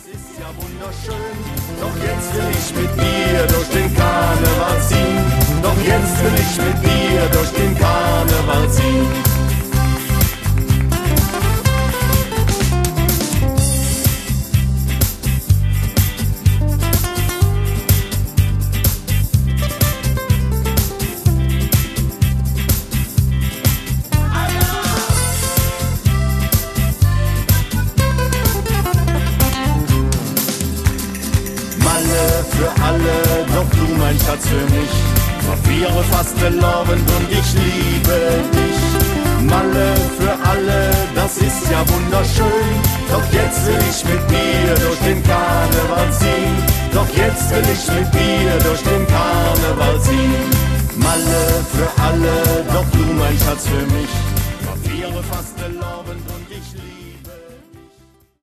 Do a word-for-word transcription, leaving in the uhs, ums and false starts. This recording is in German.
das ist ja wunderschön. Doch jetzt will ich mit dir durch den Karneval ziehen. Doch jetzt will ich mit dir durch den Karneval ziehen. Für alle, doch du mein Schatz für mich. Verviere fast belovend und ich liebe dich. Malle für alle, das ist ja wunderschön. Doch jetzt will ich mit dir durch den Karneval ziehen. Doch jetzt will ich mit dir durch den Karneval ziehen. Malle für alle, doch du mein Schatz für mich. Verviere fast belovend und ich liebe dich.